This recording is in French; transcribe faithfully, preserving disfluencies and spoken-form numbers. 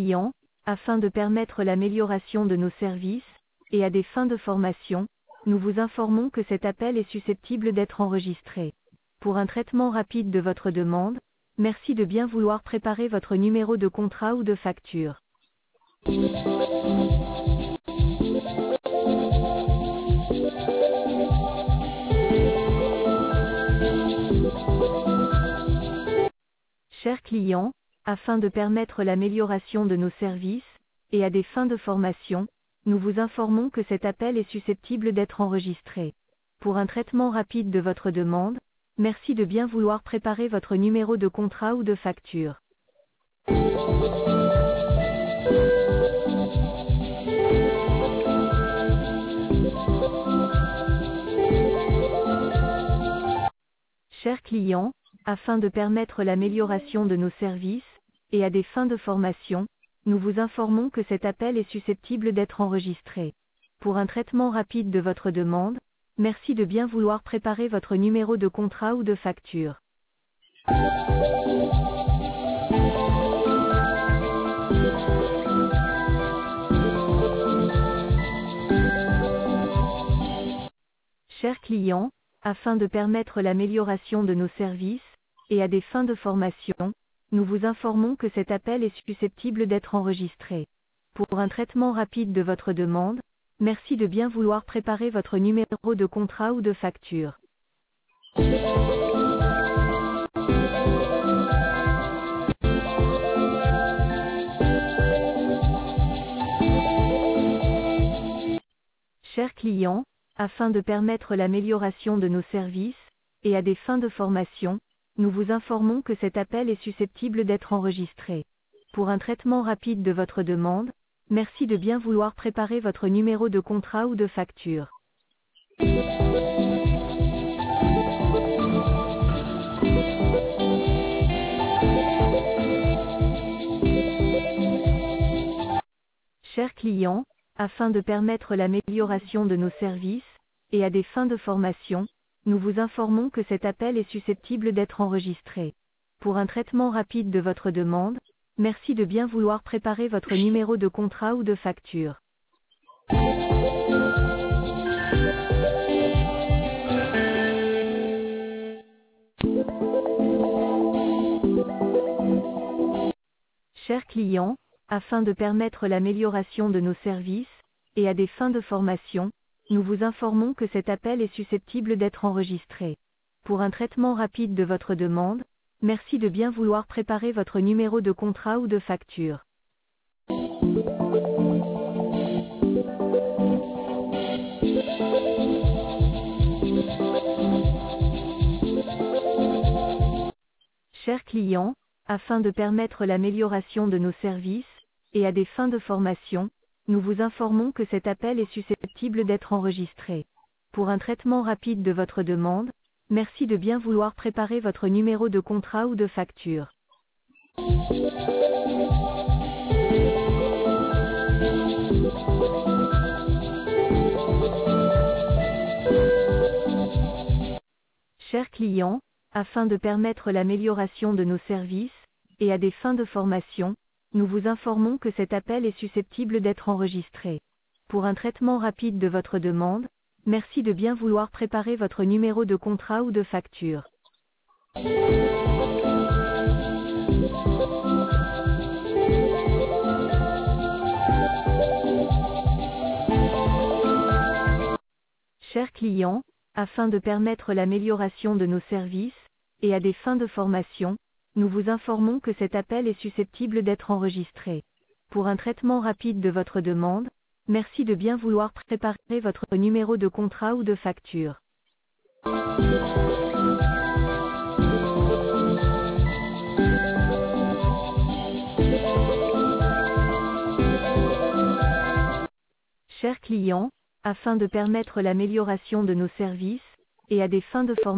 clients, afin de permettre l'amélioration de nos services, et à des fins de formation, nous vous informons que cet appel est susceptible d'être enregistré. Pour un traitement rapide de votre demande, merci de bien vouloir préparer votre numéro de contrat ou de facture. Chers clients, afin de permettre l'amélioration de nos services, et à des fins de formation, nous vous informons que cet appel est susceptible d'être enregistré. Pour un traitement rapide de votre demande, merci de bien vouloir préparer votre numéro de contrat ou de facture. Chers clients, afin de permettre l'amélioration de nos services, et à des fins de formation, nous vous informons que cet appel est susceptible d'être enregistré. Pour un traitement rapide de votre demande, merci de bien vouloir préparer votre numéro de contrat ou de facture. Chers clients, afin de permettre l'amélioration de nos services, et à des fins de formation, nous vous informons que cet appel est susceptible d'être enregistré. Pour un traitement rapide de votre demande, merci de bien vouloir préparer votre numéro de contrat ou de facture. Chers clients, afin de permettre l'amélioration de nos services, et à des fins de formation, nous vous informons que cet appel est susceptible d'être enregistré. Pour un traitement rapide de votre demande, merci de bien vouloir préparer votre numéro de contrat ou de facture. Chers clients, afin de permettre l'amélioration de nos services, et à des fins de formation, nous vous informons que cet appel est susceptible d'être enregistré. Pour un traitement rapide de votre demande, merci de bien vouloir préparer votre numéro de contrat ou de facture. Chers clients, afin de permettre l'amélioration de nos services, et à des fins de formation, nous vous informons que cet appel est susceptible d'être enregistré. Pour un traitement rapide de votre demande, merci de bien vouloir préparer votre numéro de contrat ou de facture. Chers clients, afin de permettre l'amélioration de nos services, et à des fins de formation, nous vous informons que cet appel est susceptible d'être enregistré. Pour un traitement rapide de votre demande, merci de bien vouloir préparer votre numéro de contrat ou de facture. Chers clients, afin de permettre l'amélioration de nos services, et à des fins de formation, nous vous informons que cet appel est susceptible d'être enregistré. Pour un traitement rapide de votre demande, merci de bien vouloir préparer votre numéro de contrat ou de facture. Chers clients, afin de permettre l'amélioration de nos services, et à des fins de formation, nous vous informons que cet appel est susceptible d'être enregistré. Pour un traitement rapide de votre demande, merci de bien vouloir préparer votre numéro de contrat ou de facture. Chers clients, afin de permettre l'amélioration de nos services, et à des fins de formation,